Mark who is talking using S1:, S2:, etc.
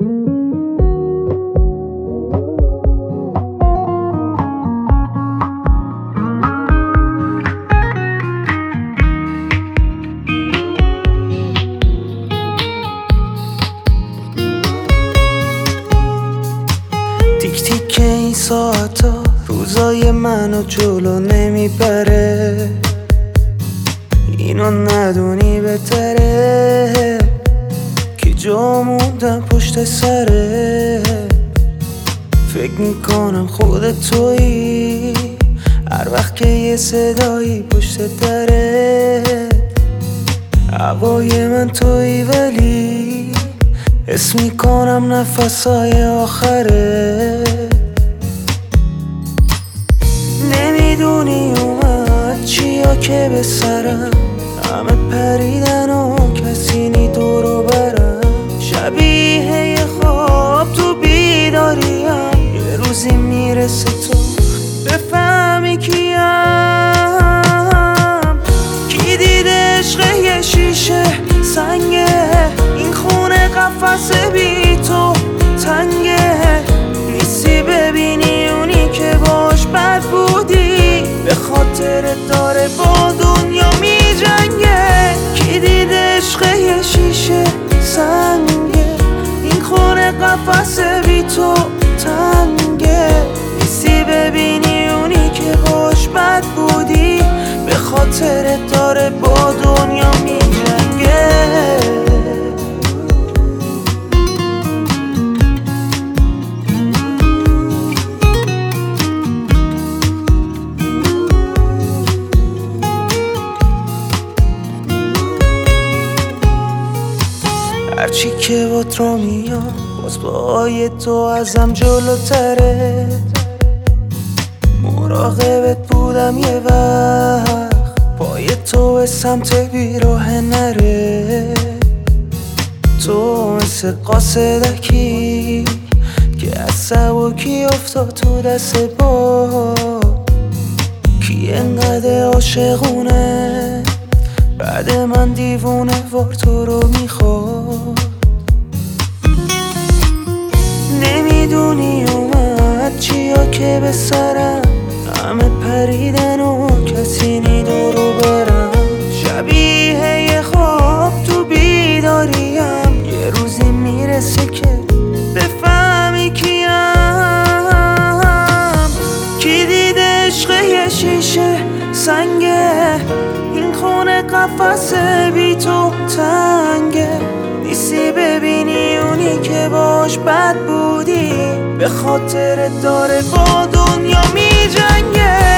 S1: تیک تیک این ساعتا روزای منو جلو نمیبره، اینو ندونی بهتره که جا موندم پشت سره. فکر میکنم خودت تویی هر وقت که یه صدایی پشت دره. هوای من تویی ولی حس میکنم نفسای آخره. نمیدونی اومد چیا که به سرم، همه پریدن و کسی نی دورو برم. شبیه یه خواب تو بیداریم، یه روزی میرسه تو بفهمی کیم. کی دید عشق یه شیشه سنگه، این خونه قفس بی تو تنگه. نیستی ببینی اونی که باش بد بودی، به خاطر داره با دنیا می جنگه. کی دید عشق یه شیشه سنگه، این خونه قفس بی تو تنگه. نیستی ببینی اونی که باش بد بودی، به خاطر داره با دنیا می جنگه. هرچی که بات رو میام باز پای تو ازم جلوتره. مراقبت بودم یه وقت، پای تو به سمت بیراه نره. تو مثل قاصدکی که از سبکی افتاد تو دست با. کی انقدر عاشقونه بعد من دیوونه وار تو رو میخواد. نمیدونی اومد چیا که به سرم، همه پریدن و کسی نی دورو برم. شبیه یه خواب تو بیداریم، یه روزی میرسه که بفهمی کیم. کی دید عشق یه شیشه سنگه، این خونه قفس بی تو تنگه. نیستی ببینی اونی که باش بد بودی، به خاطر داره با دنیا می جنگه.